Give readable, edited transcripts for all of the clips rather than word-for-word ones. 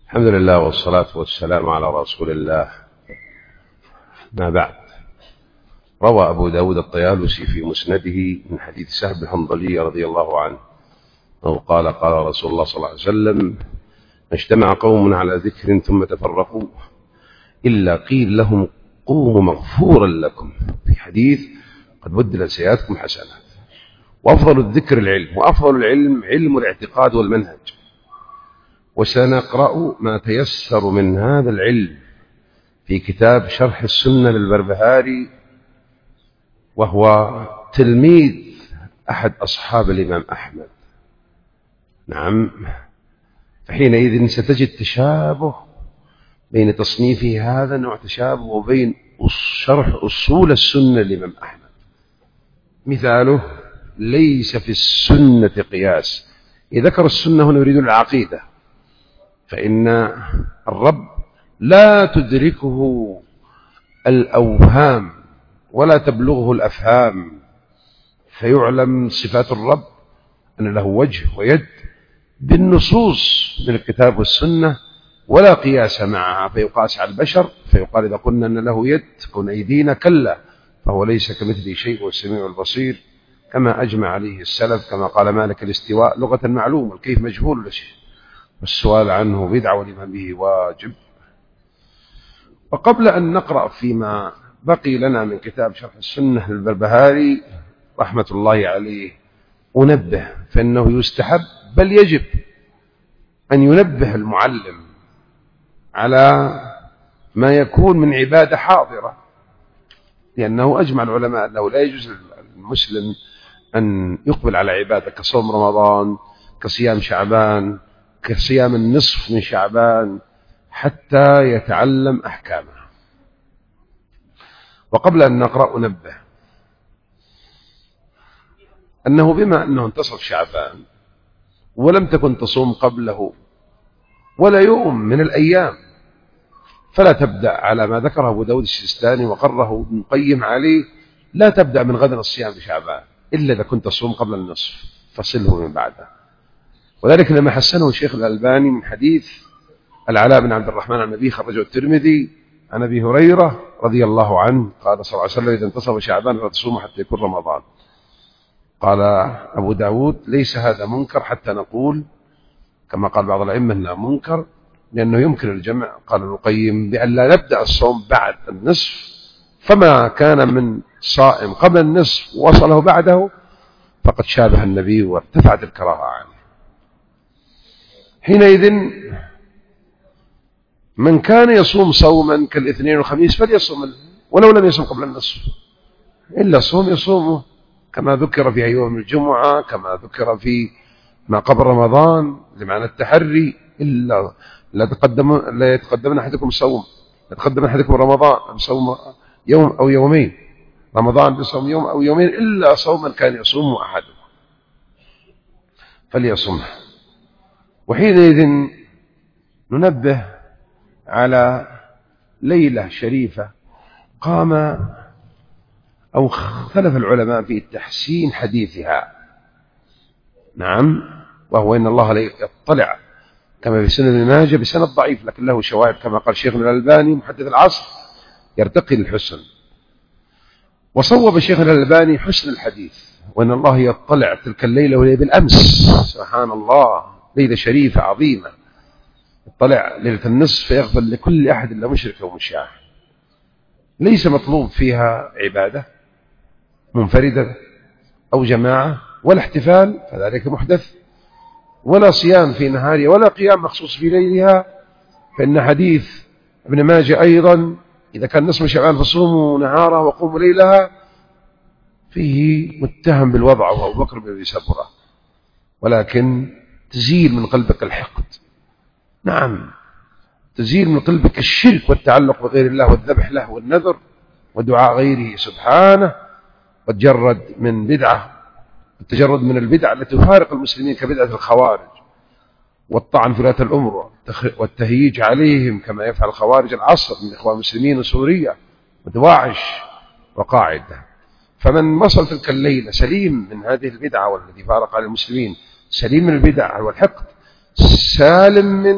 الحمد لله والصلاة والسلام على رسول الله. ما بعد، روى أبو داود الطيالسي في مسنده من حديث سهل الحنظلي رضي الله عنه أو قال قال رسول الله صلى الله عليه وسلم: اجتمع قوم على ذكر ثم تفرقوا إلا قيل لهم قوموا مغفورا لكم، في حديث قد بدلت سيئاتكم حسنات. وأفضل الذكر العلم، وأفضل العلم علم الاعتقاد والمنهج، وسنقرأ ما تيسر من هذا العلم في كتاب شرح السنة للبربهاري، وهو تلميذ أحد أصحاب الإمام أحمد. نعم، فحينئذ ستجد تشابه بين تصنيفه هذا وتشابه وبين شرح أصول السنة للإمام أحمد. مثاله: ليس في السنة قياس. إذا ذكر السنة هنا يريد العقيدة، فإن الرب لا تدركه الأوهام ولا تبلغه الأفهام، فيعلم صفات الرب أن له وجه ويد بالنصوص من الكتاب والسنة، ولا قياس معها فيقاس على البشر، فيقال إذا قلنا أن له يد تكون أيدينا، كلا، فهو ليس كمثله شيء والسميع البصير، كما أجمع عليه السلف. كما قال مالك: الاستواء لغة معلوم، الكيف مجهول لا شيء، والسؤال عنه بدعة والإيمان به واجب. وقبل أن نقرأ فيما بقي لنا من كتاب شرح السنة للبربهاري رحمة الله عليه، أنبه، فإنه يستحب بل يجب أن ينبه المعلم على ما يكون من عبادة حاضرة، لأنه أجمع العلماء أنه لا يجوز للمسلم أن يقبل على عبادة كصوم رمضان، كصيام شعبان، كصيام النصف من شعبان، حتى يتعلم أحكامها. وقبل أن نقرأ أنبه أنه بما أنه انتصف شعبان ولم تكن تصوم قبله ولا يوم من الأيام، فلا تبدأ على ما ذكره أبو داود السجستاني وقره ابن القيم عليه: لا تبدأ من غد الصيام بشعبان إلا إذا كنت تصوم قبل النصف، فصله من بعده. وذلك لما حسنه الشيخ الألباني من حديث العلاء بن عبد الرحمن عن النبي خرجه الترمذي عن أبي هريرة رضي الله عنه قال صلى الله عليه وسلم: إذا انتصف شعبان فتصوموا حتى يكون رمضان. قال أبو داود: ليس هذا منكر حتى نقول كما قال بعض الأئمة أنه منكر، لأنه يمكن الجمع. قال ابن القيم: بأن لا نبدأ الصوم بعد النصف، فما كان من صائم قبل النصف ووصله بعده فقد شابه النبي وارتفعت الكراهة عنه. حينئذ من كان يصوم صوما كالاثنين والخميس فليصوم ولو لم يصوم قبل النصف، إلا صوم يصومه كما ذكر في يوم الجمعة، كما ذكر في ما قبل رمضان لمعنى التحري. إلا لا يتقدم أحدكم صوم، يتقدم أحدكم رمضان بصوم يوم أو يومين، رمضان بصوم يوم أو يومين، إلا صوما كان يصوم أحدكم فليصومه. وحينئذ ننبه على ليلة شريفة قام أو اختلف العلماء في تحسين حديثها. نعم، وهو إن الله لا يطلع كما في سنن ابن ماجه بسند ضعيف لكن له شواهد، كما قال شيخنا الألباني محدث العصر: يرتقي للحسن. وصوب شيخنا الألباني حسن الحديث، وإن الله يطلع تلك الليلة وهي بالأمس. سبحان الله، ليلة شريفة عظيمة، يطلع ليلة النصف فيغفر لكل أحد إلا مشرك أو مشاع. ليس مطلوب فيها عبادة منفردة أو جماعة ولا احتفال، فذلك محدث، ولا صيام في نهارها ولا قيام مخصوص في ليلها، فإن حديث ابن ماجه أيضا: إذا كان نصف شعبان فصوموا نهارها وقوموا ليلها، فيه متهم بالوضع وهو أبو بكر بن أبي سبرة. ولكن تزيل من قلبك الحقد، نعم، تزيل من قلبك الشرك والتعلق بغير الله والذبح له والنذر ودعاء غيره سبحانه، وتجرد من بدعة، التجرد من البدع التي تفارق المسلمين كبدعة الخوارج والطعن في ولاة الأمر والتهييج عليهم كما يفعل الخوارج العصر من إخوان المسلمين وسوريا ودواعش وقاعدة. فمن وصل تلك الليلة سليم من هذه البدعة والتي فارق على المسلمين، سليم من البدع والحقد، سالم من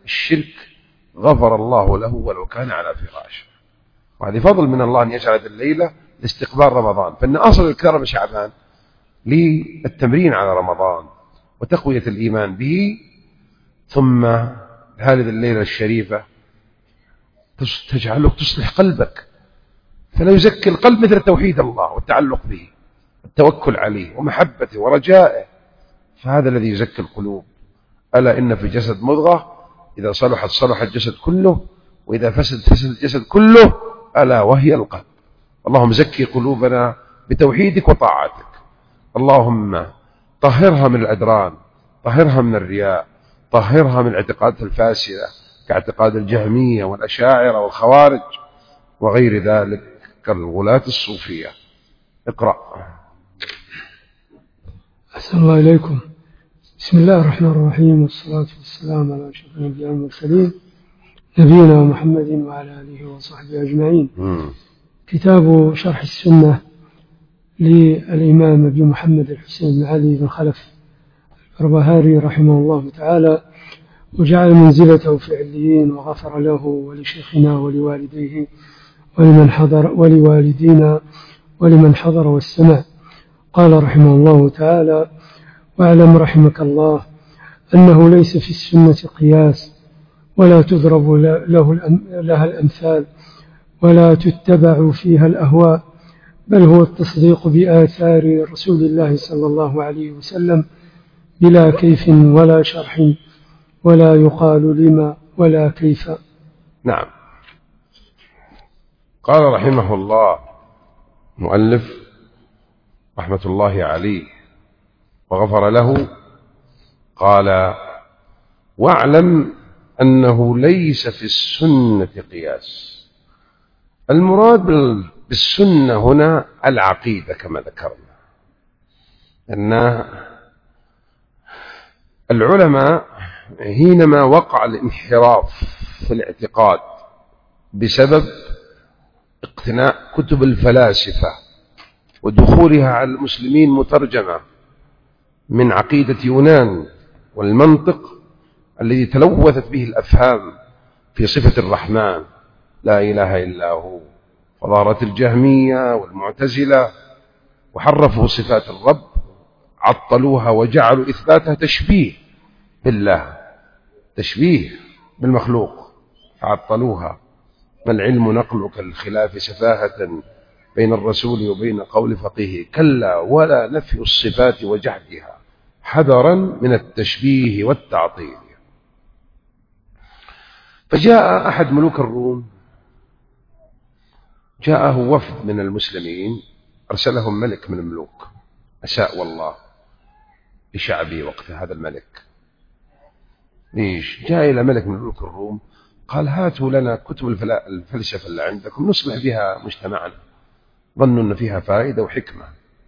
الشرك غفر الله له ولو كان على فراشه. وهذه فضل من الله أن يجعل هذه الليلة لاستقبال رمضان. فإن أصل الكرم شعبان للتمرين على رمضان وتقوية الإيمان به، ثم هذه الليلة الشريفة تجعلك تصلح قلبك، فلا يزكي القلب مثل توحيد الله والتعلق به والتوكل عليه ومحبته ورجائه، فهذا الذي يزكي القلوب. ألا إن في الجسد مضغة إذا صلحت صلح الجسد كله، وإذا فسد فسد الجسد كله، ألا وهي القلب. اللهم زكي قلوبنا بتوحيدك وطاعتك، اللهم طهرها من الأدران، طهرها من الرياء، طهرها من الاعتقادات الفاسدة كاعتقاد الجهمية والأشاعرة والخوارج وغير ذلك كالغلاة الصوفية. اقرأ. أحسن الله إليكم. بسم الله الرحمن الرحيم، والصلاة والسلام على أشرف الأنبياء والمرسلين نبينا محمد وعلى آله وصحبه أجمعين. كتاب شرح السنة للإمام أبي محمد الحسين بن علي بن خلف البربهاري رحمه الله تعالى، وجعل منزلته في عليين، وغفر له ولشيخنا ولوالديه ولمن حضر ولوالدينا ولمن حضر واستمع. قال رحمه الله تعالى: واعلم رحمك الله أنه ليس في السنة قياس، ولا تضرب لها الأمثال، ولا تتبع فيها الأهواء، بل هو التصديق بآثار رسول الله صلى الله عليه وسلم بلا كيف ولا شرح، ولا يقال لما ولا كيف. نعم. قال رحمه الله مؤلف رحمة الله عليه وغفر له، قال: واعلم أنه ليس في السنة قياس. المراد بالسنة هنا العقيدة كما ذكرنا، أن العلماء حينما وقع الانحراف في الاعتقاد بسبب اقتناء كتب الفلاسفة ودخولها على المسلمين مترجمة من عقيدة يونان والمنطق الذي تلوثت به الأفهام في صفة الرحمن لا إله إلا هو، فظهرت الجهمية والمعتزلة وحرفوا صفات الرب، عطلوها وجعلوا إثباتها تشبيه بالله، تشبيه بالمخلوق، فعطلوها. ما العلم نقلك الخلاف سفاهة بين الرسول وبين قول فقيه، كلا ولا نفي الصفات وجحدها حذرا من التشبيه والتعطيل. فجاء أحد ملوك الروم، جاءه وفد من المسلمين، أرسلهم ملك من الملوك، أساء والله لشعبه وقت هذا الملك. ليش؟ جاء إلى ملك من ملوك الروم قال: هاتوا لنا كتب الفلسفة اللي عندكم نصلح بها مجتمعنا، ظنوا أن فيها فائدة وحكمة.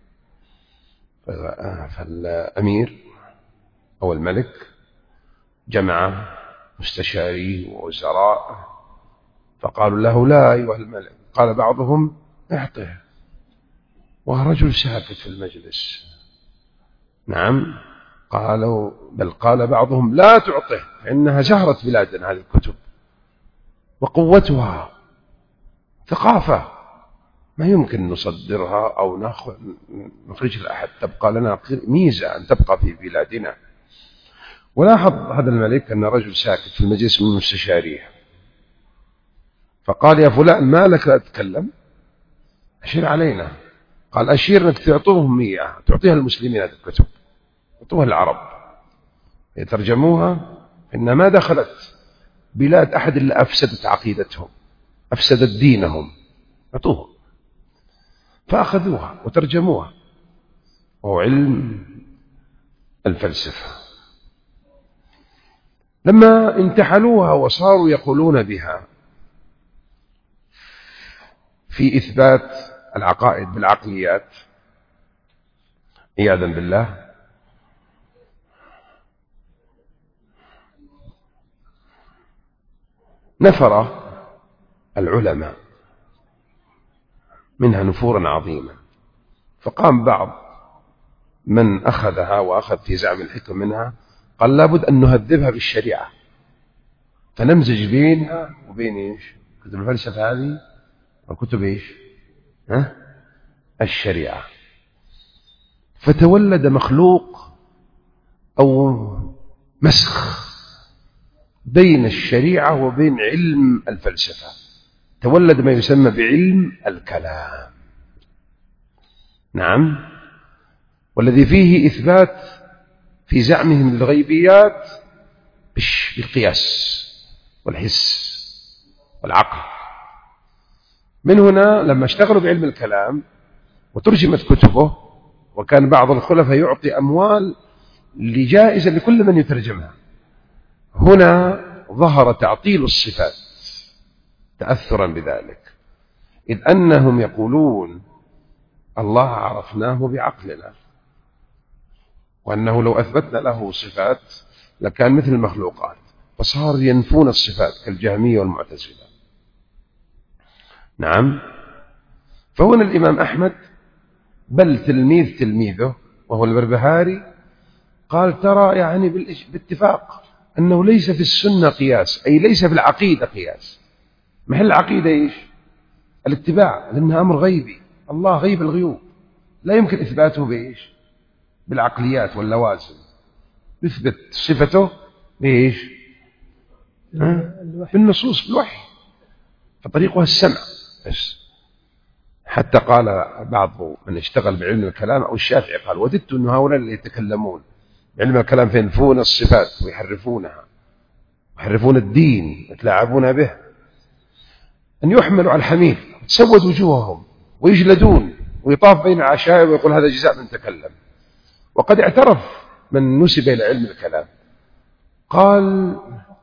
فالأمير أو الملك جمع مستشاريه ووزراء فقالوا له: لا أيها الملك. قال بعضهم: اعطه، ورجل ساكت في المجلس. نعم. قالوا بل قال بعضهم: لا تعطه، فإنها زهرت بلادنا هذه الكتب وقوتها ثقافة، ما يمكن نصدرها أو نخرج لأحد، تبقى لنا ميزة أن تبقى في بلادنا. ولاحظ هذا الملك أن رجل ساكت في المجلس من مستشاريه، فقال: يا فلان ما لك لا تتكلم؟ أشير علينا. قال: أشير أنك تعطوهم إياها، تعطيها المسلمين هذه الكتب، تعطوها العرب يترجموها، إن ما دخلت بلاد أحد إلا أفسدت عقيدتهم، أفسدت دينهم، أعطوهم. فأخذوها وترجموها، وهو علم الفلسفة. لما انتحلوها وصاروا يقولون بها في إثبات العقائد بالعقليات عياذا بالله، نفر العلماء منها نفورا عظيما. فقام بعض من أخذها وأخذ في زعم الحكم منها قال: لابد أن نهذبها بالشريعة، فنمزج بينها وبين إيش؟ كتب الفلسفة هذه وكتب إيش؟ الشريعة. فتولد مخلوق أو مسخ بين الشريعة وبين علم الفلسفة، تولد ما يسمى بعلم الكلام. نعم. والذي فيه إثبات في زعمهم للغيبيات بالقياس والحس والعقل. من هنا لما اشتغلوا بعلم الكلام وترجمت كتبه، وكان بعض الخلفاء يعطي أموال لجائزة لكل من يترجمها، هنا ظهر تعطيل الصفات تأثرا بذلك، إذ أنهم يقولون الله عرفناه بعقلنا، وأنه لو أثبتنا له صفات لكان مثل المخلوقات، فصار ينفون الصفات كالجهمية والمعتزلة. نعم. فهنا الإمام أحمد بل تلميذ تلميذه وهو البربهاري قال ترى يعني باتفاق أنه ليس في السنة قياس، أي ليس في العقيدة قياس. محل العقيدة إيش؟ الاتباع، لأنها أمر غيبي، الله غيب الغيوب، لا يمكن إثباته بإيش؟ بالعقليات واللوازم. يثبت صفته بإيش؟ بالنصوص، بالوحي، فطريقها السمع بس. حتى قال بعض من اشتغل بعلم الكلام أو الشافعي قال وددت أن هؤلاء اللي يتكلمون بعلم الكلام فينفون الصفات ويحرفونها ويحرفون الدين ويتلاعبون به أن يحملوا على الحمير تسود وجوههم ويجلدون ويطاف بين العشائر ويقول هذا جزاء من تكلم. وقد اعترف من نسب إلى علم الكلام قال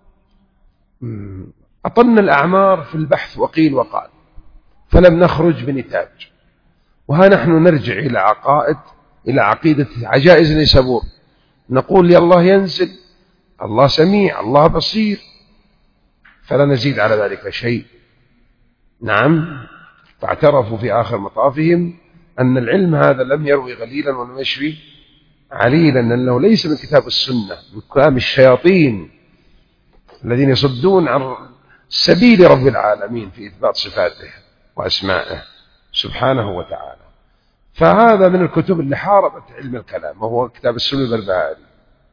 أطلنا الأعمار في البحث وقيل وقال فلم نخرج بنتاج، وها نحن نرجع إلى عقيدة عجائز نيسابور، نقول يا الله ينزل، الله سميع، الله بصير، فلا نزيد على ذلك شيء. نعم. فاعترفوا في آخر مطافهم أن العلم هذا لم يروي غليلا ولم يشفي عليلا، أنه ليس من كتاب السنة، من كلام الشياطين الذين يصدون عن سبيل رب العالمين في إثبات صفاته وأسمائه سبحانه وتعالى. فهذا من الكتب اللي حاربت علم الكلام، وهو كتاب السنة البربهاري.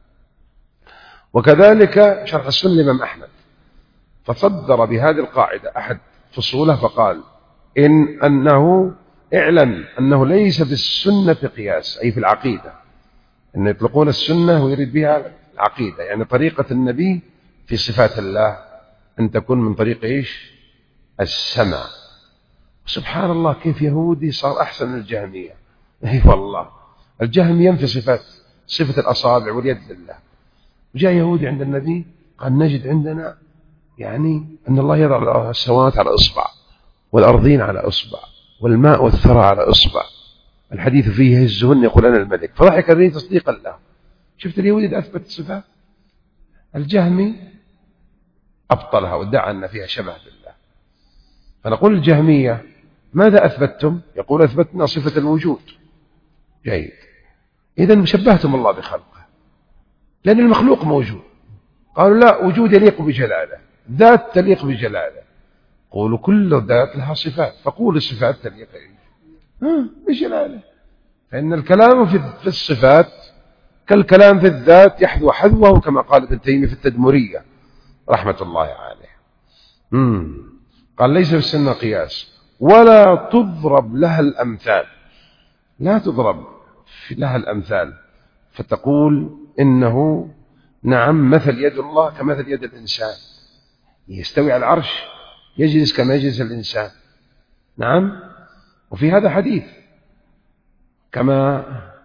وكذلك شرح السنة الإمام أحمد، فصدر بهذه القاعدة أحد فصوله فقال أنه اعلم أنه ليس في السنة قياس، أي في العقيدة، أن يطلقون السنة ويريد بها العقيدة، يعني طريقة النبي في صفات الله أن تكون من طريق إيش؟ السمع. سبحان الله كيف يهودي صار أحسن من الجهمية. أي والله الجهم ينفي صفة الأصابع واليد لله، وجاء يهودي عند النبي قال نجد عندنا يعني أن الله يضع السماوات على إصبع والأرضين على إصبع والماء والثرى على إصبع، الحديث فيه يهزهن يقول أنا الملك، فضحك الرجل تصديقا له. شفت اليهودي أثبت الصفات، الجهمي أبطلها وادعى أن فيها شبه بالله. فنقول الجهمية ماذا أثبتتم؟ يقول أثبتنا صفة الوجود. جيد، إذن شبهتم الله بخلقه، لأن المخلوق موجود. قالوا لا، وجود يليق بجلاله، ذات تليق بجلاله. قولوا كل ذات لها صفات، فقولوا الصفات تليق بجلاله، فإن الكلام في الصفات كالكلام في الذات يحذو حذوه، كما قال ابن تيمية في التدمرية رحمة الله عليه. قال ليس في السنة قياس ولا تضرب لها الأمثال، لا تضرب لها الأمثال فتقول إنه نعم مثل يد الله كمثل يد الإنسان، يستوي على العرش يجلس كما يجلس الإنسان. نعم. وفي هذا حديث كما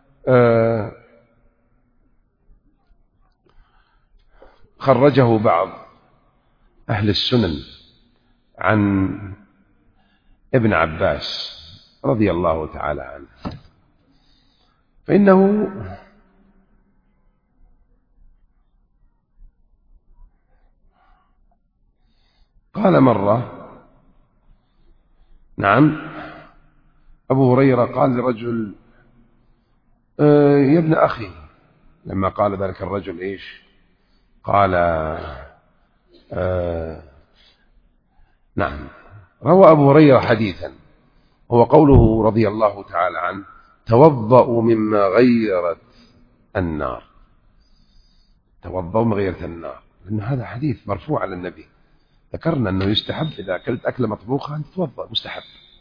خرجه بعض أهل السنن عن ابن عباس رضي الله تعالى عنه، فإنه قال مرة، نعم، أبو هريرة قال لرجل يا ابن أخي، لما قال ذلك الرجل إيش؟ قال نعم. روى أبو هريرة حديثا هو قوله رضي الله تعالى عنه: توضأوا مما غيرت النار. توضأوا مما غيرت النار، لأن هذا حديث مرفوع على النبي. ذكرنا أنه يستحب إذا أكلت أكلة مطبوخة أن تتوضأ، مستحب،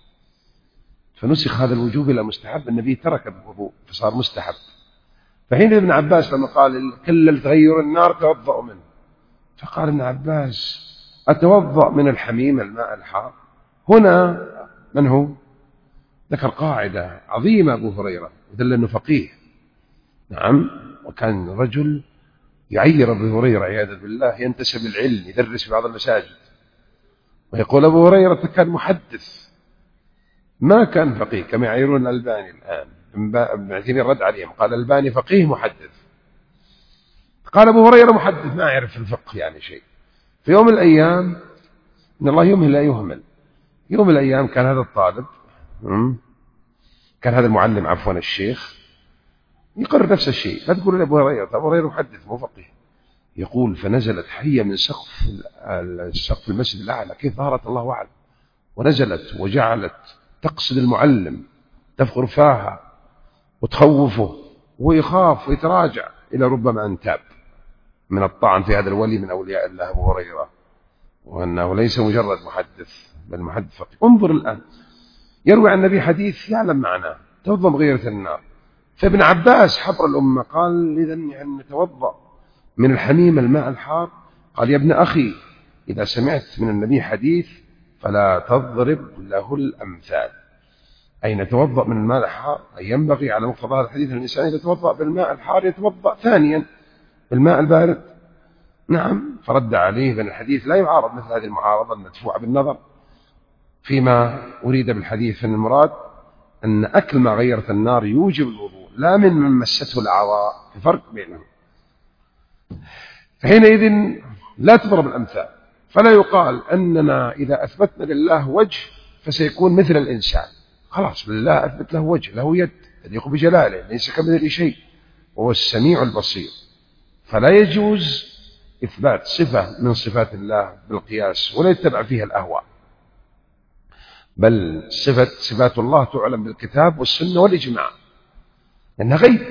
فنسخ هذا الوجوب إلى مستحب، النبي ترك الوضوء فصار مستحب. فحين ابن عباس لما قال كل تغير النار توضأوا منه، فقال ابن عباس: أتوضأ من الحميم الماء الحار؟ هنا من هو؟ ذكر قاعدة عظيمة أبو هريرة، ودل أنه فقيه. نعم، وكان رجل يعير أبو هريرة عياذا بالله، ينتسب العلم، يدرس في بعض المساجد. ويقول أبو هريرة كان محدث، ما كان فقيه كما يعيرون الألباني الآن. ابن عثيمين رد عليهم قال: الألباني فقيه محدث. قال أبو هريرة محدث ما يعرف في الفقه يعني شيء. في يوم من الأيام، إن الله يمهل لا يهمل، يوم من الأيام كان هذا الطالب، كان هذا المعلم عفوا الشيخ، يقرر نفس الشيء. لا تقول لأبو هريرة، أبو هريرة محدث مو فقيه. يقول: فنزلت حية من سقف المسجد الأعلى، كيف ظهرت الله أعلم، ونزلت وجعلت تقصد المعلم، تفخر فاها وتخوفه، ويخاف ويتراجع إلى ربما أن تاب من الطعن في هذا الولي من أولياء الله أبو هريرة، وأنه ليس مجرد محدث بل محدث فقيه. انظر الآن، يروي عن النبي حديث يعلم معناه: توضأ مغيرة النار. فابن عباس حبر الأمة قال: إذن يعني نتوضأ من الحميم الماء الحار؟ قال: يا ابن أخي، إذا سمعت من النبي حديث فلا تضرب له الأمثال. أي نتوضأ من الماء الحار، أي ينبغي على مقتضى هذا الحديث الإنسان إذا توضأ بالماء الحار يتوضأ ثانيا بالماء البارد. نعم. فرد عليه بأن الحديث لا يعارض مثل هذه المعارضة المدفوعة بالنظر فيما أريد بالحديث، أن المراد أن أكل ما غيرت النار يوجب الوضوء، لا من مسته الأعضاء، في فرق بينهم. فحينئذ لا تضرب الأمثال، فلا يقال أننا إذا أثبتنا لله وجه فسيكون مثل الإنسان. خلاص، لله أثبت له وجه، له يد تليق بجلاله، ليس كمثله شيء، وهو السميع البصير. فلا يجوز إثبات صفة من صفات الله بالقياس ولا يتبع فيها الأهواء، بل صفات الله تعلم بالكتاب والسنة والإجماع، لأنها غيب.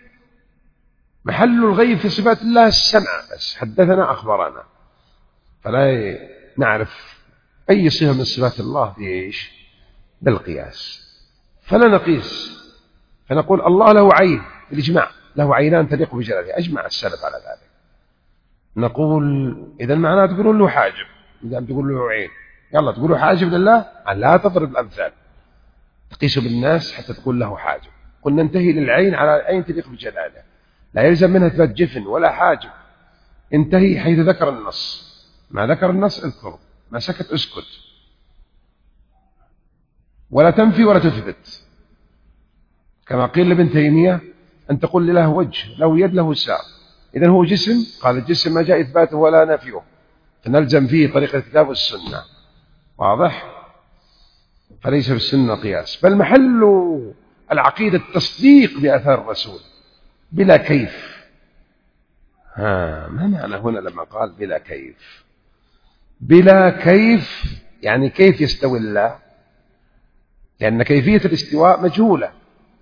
محل الغيب في صفات الله السمع بس، حدثنا أخبرنا، فلا نعرف أي صفة من صفات الله بإيش؟ بالقياس. فلا نقيس، فنقول الله له عين بالإجماع، له عينان تليق بجلاله، أجمع السلف على ذلك. نقول إذا معناه تقولون له حاجب، إذا تقول له عين، يلا تقولوا حاجب لله، لا تضرب الأمثال تقيسوا بالناس حتى تقول له حاجب. قلنا ننتهي للعين على عين تليق بجلاله، لا يلزم منها إثبات جفن ولا حاجب. انتهي حيث ذكر النص، ما ذكر النص اذكر، ما سكت اسكت، ولا تنفي ولا تثبت. كما قيل لابن تيمية: أن تقول له وجه، له يد، له ساق، إذن هو جسم؟ قال: الجسم ما جاء إثباته ولا نفيه، فنلزم فيه طريقة الكتاب والسنة. واضح؟ فليس في السنة قياس، بل محل العقيدة التصديق بآثار الرسول بلا كيف. ما معنى هنا لما قال بلا كيف؟ بلا كيف يعني كيف يستوي الله؟ لأن كيفية الاستواء مجهولة،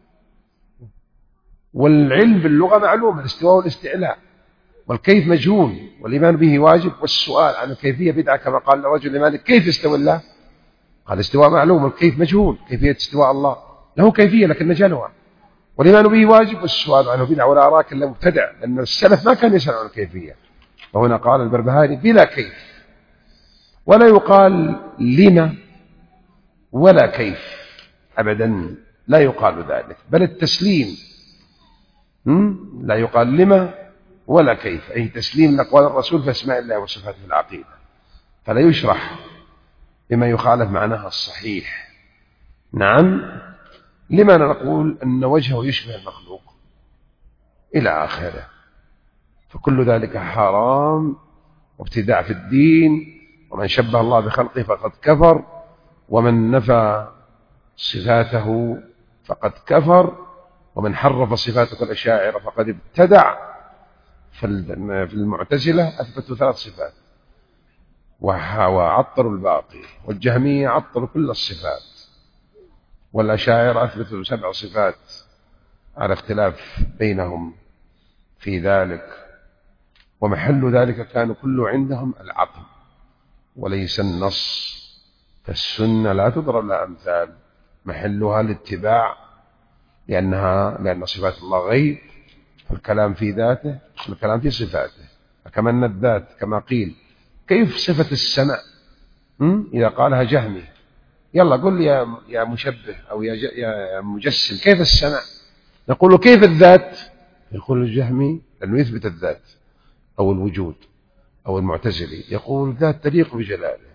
والعلم باللغة معلوم، الاستواء والاستعلاء، والكيف مجهول، والإيمان به واجب، والسؤال عن الكيفية بدعة، كما قال رجل لمالك: كيف يستوي الله؟ قال: الاستواء معلوم والكيف مجهول. كيفية استواء الله له كيفية لكن نجهلها، والإيمان به واجب، والسؤال عنه بدعة، ولا أراك إلا مبتدع، لأن السلف ما كان يسأل عن الكيفية. وهنا قال البربهاري: بلا كيف، ولا يقال لما ولا كيف أبدا، لا يقال ذلك، بل التسليم. لا يقال لما ولا كيف، أي تسليم لأقوال الرسول في أسماء الله وصفاته في العقيدة، فلا يشرح بما يخالف معناها الصحيح. نعم. لما نقول أن وجهه يشبه المخلوق إلى آخره، فكل ذلك حرام وابتداع في الدين، ومن شبه الله بخلقه فقد كفر، ومن نفى صفاته فقد كفر، ومن حرف صفاته الأشاعرة فقد ابتدع. في المعتزلة أثبتوا 3 صفات: وعطلوا الباقي، والجهمية عطلوا كل الصفات، والأشاعرة أثبتوا 7 صفات على اختلاف بينهم في ذلك، ومحل ذلك كان كله عندهم العقل وليس النص، فالسنة لا تضرب لها أمثال، محلها الاتباع، لأن صفات الله غيب، فالكلام في ذاته والكلام في صفاته. فكما الذات كما قيل كيف صفة السمع إذا قالها جهمي، يلا قل لي يا مشبه أو يا مجسم كيف السمع، نقول له كيف الذات، يقول الجهمي أنه يثبت الذات أو الوجود، أو المعتزلي يقول الذات تليق بجلاله،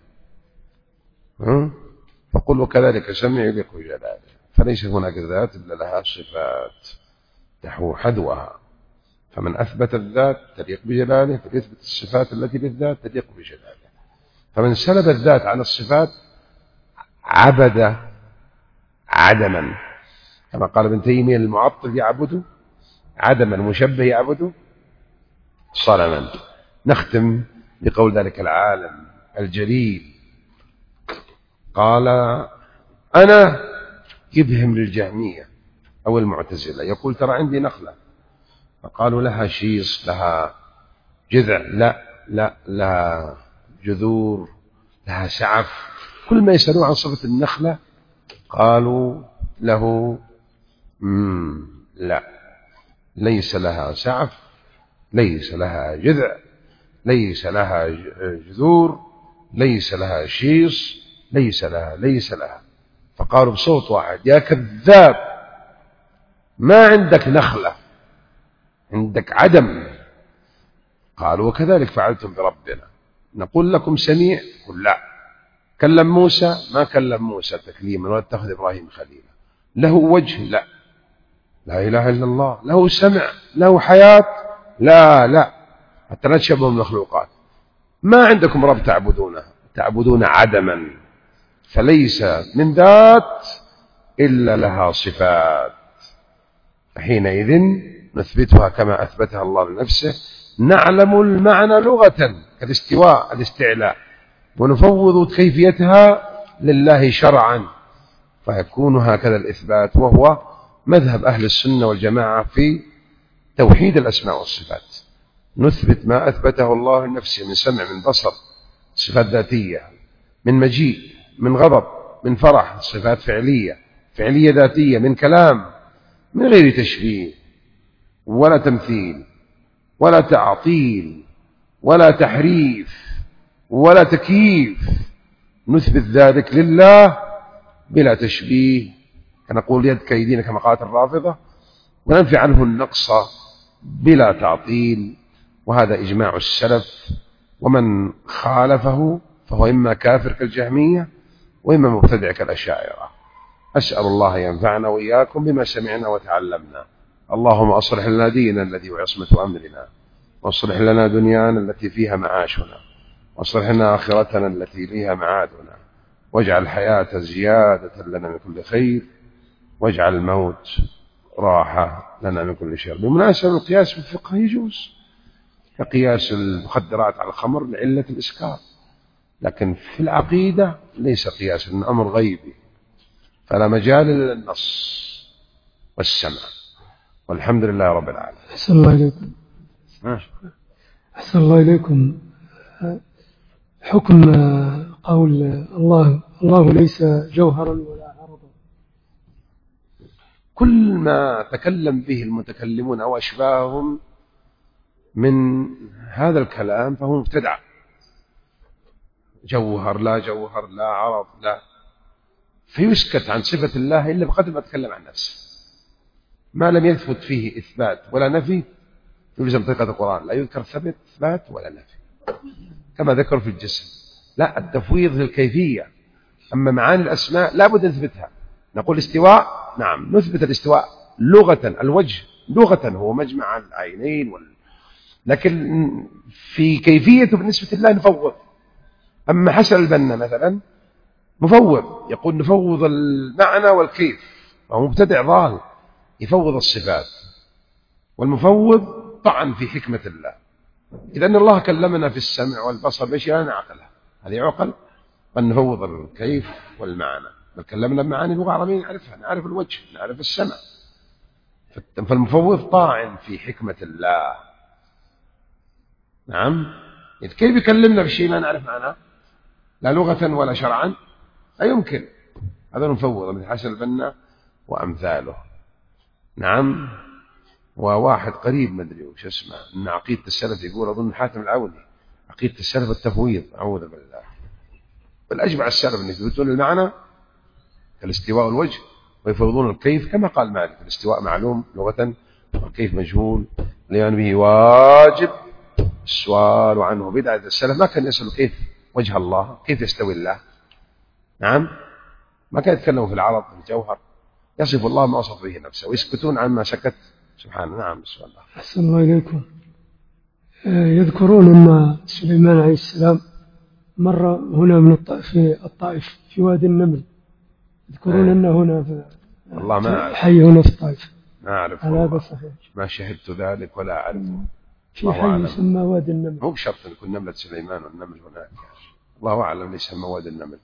فقل له كذلك السمع يليق بجلاله، فليس هناك ذات إلا لها صفات تحو حذوها، فمن أثبت الذات تليق بجلاله فليثبت الصفات التي للذات تليق بجلاله، فمن سلب الذات عن الصفات عبد عدما، كما قال ابن تيمية المعطل يعبد عدما، المشبه يعبد صنما. نختم بقول ذلك العالم الجليل قال أنا يبهم للجهمية أو المعتزلة، يقول ترى عندي نخلة، فقالوا لها شيص لها جذع، لا لها جذور لها سعف، كل ما يسألوا عن صفة النخلة قالوا له لا، ليس لها سعف، ليس لها جذع، ليس لها جذور، ليس لها شيص، ليس لها. فقالوا بصوت واحد يا كذاب، ما عندك نخلة، عندك عدم. قالوا وكذلك فعلتم بربنا، نقول لكم سميع، قل لا. كلم موسى، ما كلم موسى تكليما ولا اتخذ إبراهيم خليلا. له وجه، لا إله إلا الله. له سمع، له حياة، لا حتى لا تشبهوا المخلوقات. ما عندكم رب تعبدون عدما، فليس من ذات إلا لها صفات، حينئذ نثبتها كما أثبتها الله لنفسه، نعلم المعنى لغة كالاستواء الاستعلاء، ونفوض كيفيتها لله شرعا، فيكون هكذا الإثبات، وهو مذهب أهل السنة والجماعة في توحيد الأسماء والصفات. نثبت ما أثبته الله لنفسه من سمع، من بصر، صفات ذاتية، من مجيء، من غضب، من فرح، صفات فعلية ذاتية، من كلام، من غير تشبيه ولا تمثيل ولا تعطيل ولا تحريف ولا تكييف، نثبت ذلك لله بلا تشبيه، كنقول يد كيدين كما قالت الرافضة، وننفي عنه النقص بلا تعطيل، وهذا إجماع السلف، ومن خالفه فهو إما كافر كالجهمية وإما مبتدع كالأشاعرة. أسأل الله ينفعنا وإياكم بما سمعنا وتعلمنا. اللهم أصلح لنا ديننا الذي هو عصمة أمرنا، واصلح لنا دنيانا التي فيها معاشنا، واصلح لنا آخرتنا التي فيها معادنا، واجعل الحياة زيادة لنا من كل خير، واجعل الموت راحة لنا من كل شر. بالمناسبة القياس في الفقه يجوز، كقياس المخدرات على الخمر لعلة الإسكار، لكن في العقيدة ليس قياس، إنه أمر غيبي، فلا مجال للنص والسمع. والحمد لله رب العالمين. أحسن الله إليكم. أحسن الله إليكم. حكم قول الله ليس جوهرا ولا عرضا. كل ما تكلم به المتكلمون أو أشباههم من هذا الكلام فهو مبتدع. جوهر لا عرض لا، فيسكت عن صفة الله إلا بقدر ما تكلم عن نفسه، ما لم يثبت فيه إثبات ولا نفي يلزم طريقة القرآن، لا يذكر إثبات ولا نفي، كما ذكر في الجسم، لا، التفويض للكيفية. أما معاني الأسماء لا بد نثبتها. نقول استواء، نعم نثبت الاستواء لغة، الوجه لغة هو مجمع العينين لكن في كيفيته بالنسبة لله نفوض. أما حسن البنا مثلا مفوض، يقول نفوض المعنى والكيف، وهو مبتدع ضال يفوض الصفات، والمفوض طعن في حكمة الله. إذا أن الله كلمنا في السمع والبصر بأشياء لا نعقلها، هذه عقل. بل نفوض الكيف والمعنى. بل كلمنا بمعاني لغة عربية نعرفها، نعرف الوجه، نعرف السمع. فالمفوض طاعن في حكمة الله. نعم. كيف يكلمنا بشيء ما نعرف معناه لا لغة ولا شرعا؟ لا يمكن. هذا المفوض من حسن البنا وأمثاله. نعم. وواحد قريب ما أدري وش اسمه إن عقيدة السلف يقول أظن حاتم العوني عقيدة السلف التفويض. أعوذ بالله. بل أجمع السلف أن يثبتون المعنى كالاستواء والوجه ويفوضون الكيف كما قال مالك الاستواء معلوم لغة والكيف مجهول لأن به واجب السؤال عنه بدعة. السلف ما كان يسأل كيف وجه الله كيف يستوي الله. نعم. ما كان يتكلموا في العرض في الجوهر يصف الله ما وصف به نفسه ويسكتون عما سكت سبحانه. نعم. بسم الله. أحسن الله إليكم. يذكرون أن سليمان عليه السلام مر هنا من الطائف في وادي النمل. يذكرون أنه هنا في الله ما حي هنا في الطائف. ما أعرف. هذا صحيح. ما شهدت ذلك ولا أعرفه. في حي يسمى وادي النمل. هو بشرط أن يكون نملة سليمان والنمل هناك. الله أعلم ليس يسمى وادي النمل.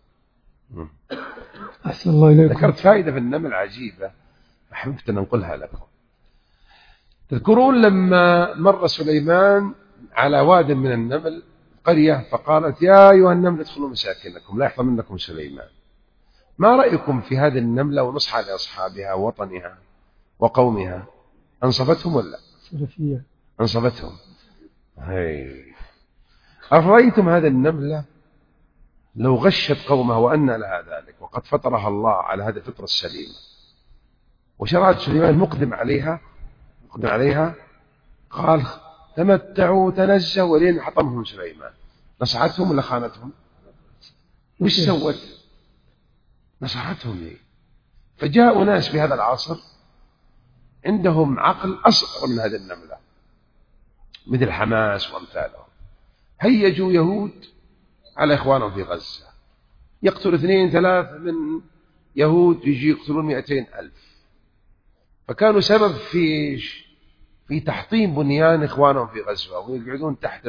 أحسن الله إليكم. ذكرت فائدة في النمل عجيبة أحببت أن أنقلها لكم. تذكرون لما مر سليمان على واد من النمل قرية فقالت يا أيها النمل ادخلوا مساكنكم لا يحطم منكم سليمان. ما رأيكم في هذه النملة ونصح لأصحابها ووطنها وقومها؟ أنصفتهم ولا؟ سلفية. أنصفتهم. أفرأيتم هذه النملة لو غشت قومها وأن لها ذلك وقد فطرها الله على هذه الفطرة السليمة وشرعت سليمان مقدم عليها قال تمتعوا تنزهوا ولين حطمهم سليمان. نصحتهم ولا خانتهم؟ وش سوت؟ نصحتهم ليه؟ فجاءوا ناس في هذا العصر عندهم عقل أصغر من هذه النملة مثل حماس وأمثالهم. هيجوا يهود على إخوانهم في غزة يقتل 2-3 من يهود يجي يقتلون 200,000. فكانوا سبب في تحطيم بنيان إخوانهم في غزة ويقعدون تحت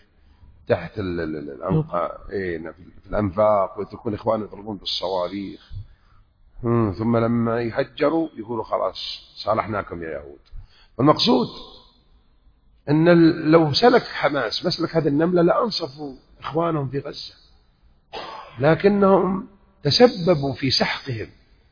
في الأنفاق ويتركون إخوانهم يضربون بالصواريخ. ثم لما يهجروا يقولوا خلاص صالحناكم يا يهود. والمقصود أن لو سلك حماس مسلك هذه النملة لأنصفوا إخوانهم في غزة لكنهم تسببوا في سحقهم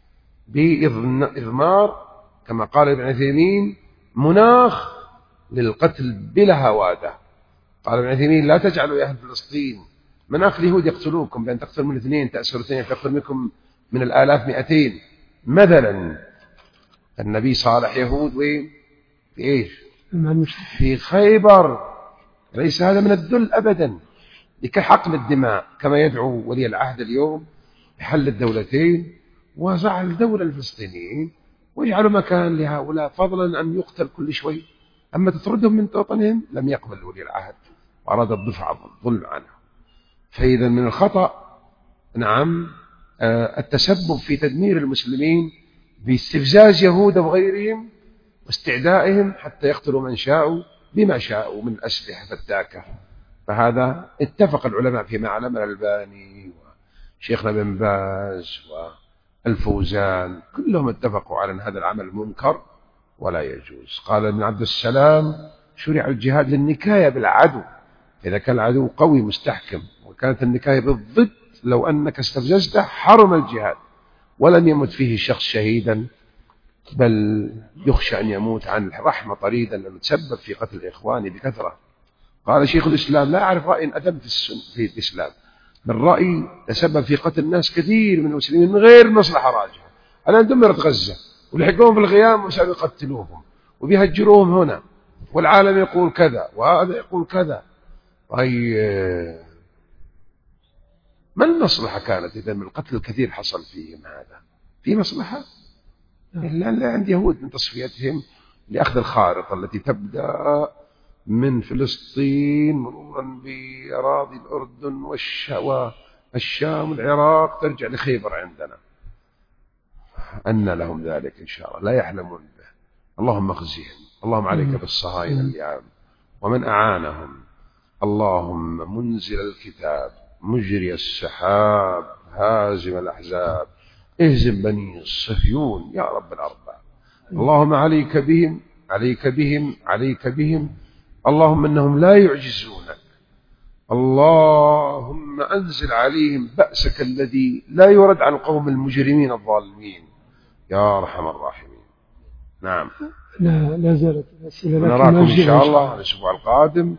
بإضمار كما قال ابن عثيمين مناخ للقتل بلا هوادة. قال ابن عثيمين لا تجعلوا يا أهل فلسطين مناخ اليهود يقتلوكم بأن تقتل من 2 تأسر 2 تقتل منكم من الآلاف 200. مثلا النبي صالح يهود وين؟ في إيش؟ في خيبر. ليس هذا من الذل أبدا لكحقن الدماء كما يدعو ولي العهد اليوم بحل الدولتين وجعل دولة الفلسطينيين ويجعلوا مكان لهؤلاء فضلا أن يقتل كل شوي. أما تطردهم من وطنهم لم يقبل ولي العهد وأراد الدفع الظلم عنه. فإذا من الخطأ نعم التسبب في تدمير المسلمين باستفزاز يهود وغيرهم واستعدائهم حتى يقتلوا من شاءوا بما شاءوا من أسلحة فتاكة. فهذا اتفق العلماء فيما علم الألباني وشيخنا بن باز والفوزان كلهم اتفقوا على أن هذا العمل منكر ولا يجوز. قال ابن عبد السلام شرع الجهاد للنكاية بالعدو إذا كان العدو قوي مستحكم وكانت النكاية بالضد لو أنك استفززته حرم الجهاد ولم يمت فيه الشخص شهيدا بل يخشى أن يموت عن الرحمة طريدا لأنه تسبب في قتل إخواني بكثرة. قال شيخ الإسلام لا أعرف رأي أدم في الإسلام بل رأي تسبب في قتل ناس كثير من المسلمين من غير مصلحة راجحة. الآن دمرت غزة ولحقوهم في الغيام وسألوا يقتلوهم وبيهجروهم هنا والعالم يقول كذا وهذا يقول كذا. ما المصلحة كانت إذا من القتل الكثير حصل فيهم هذا؟ في مصلحة؟ إلا عند يهود من تصفيتهم لأخذ الخارطة التي تبدأ من فلسطين مرورا بأراضي الأردن والشام والعراق ترجع لخيبر عندنا. أن لهم ذلك إن شاء الله لا يحلمون به. اللهم اخزهم. اللهم عليك بالصهاينة اللعام ومن أعانهم. اللهم منزل الكتاب مجري السحاب هازم الأحزاب اهزم بني الصهيون يا رب الأرباب. اللهم عليك بهم عليك بهم عليك بهم، اللهم إنهم لا يعجزونك، اللهم أنزل عليهم بأسك الذي لا يرد عن القوم المجرمين الظالمين يا أرحم الراحمين. نعم. لا زالت الأسئلة، نراكم إن شاء الله الأسبوع القادم،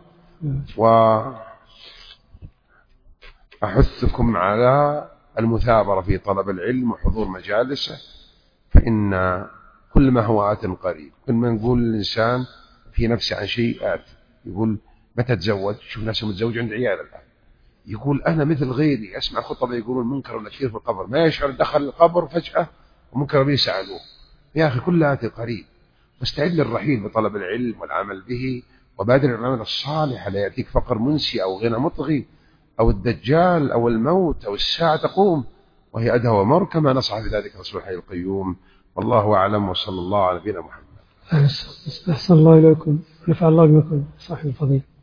وأحثكم على المثابرة في طلب العلم وحضور مجالسه، فإن كل ما هو آت قريب. كل ما نقول الإنسان في نفسه عن شيء آت، يقول متى تزوج؟ شوف ناس متزوج عند عيال الآن، يقول أنا مثل غيري، أسمع خطبة يقولون منكر ونكير في القبر، ما يشعر دخل القبر فجأة ومنكر بيسألوه. يا أخي كل آت قريب، واستعد للرحيل بطلب العلم والعمل به، وبادر العمل الصالح، لا يأتيك فقر منسي أو غنى مطغي أو الدجال أو الموت أو الساعة تقوم وهي أدهى ومر، كما نصح بذلك رسول الحي القيوم. والله أعلم، وصلى الله على نبينا محمد. أحسن الله إليكم، نفع الله بكم صاحب الفضيلة.